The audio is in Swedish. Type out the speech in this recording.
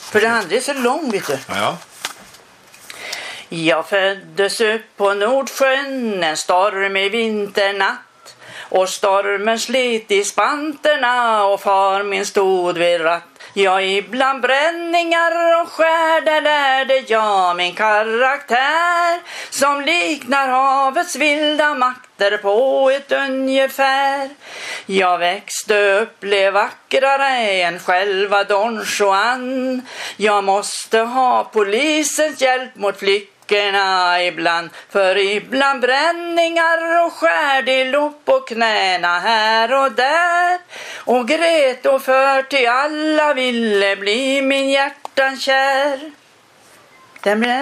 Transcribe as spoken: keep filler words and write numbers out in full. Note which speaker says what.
Speaker 1: För det andra är så lång, vet du.
Speaker 2: Ja.
Speaker 1: Jag föddes upp på Nordsjön en stormig vinternatt, och stormen slet i spanterna och far min stod vid ratt. Ja, ibland bränningar och skär, där lärde jag min karaktär, som liknar havets vilda makter på ett ungefär. Jag växte upp, blev vackrare än själva Don Juan. Jag måste ha polisens hjälp mot flickorna ibland, för ibland bränningar och skär, de låg på knäna här och där, och grät och för till alla ville bli min hjärtan kär. Den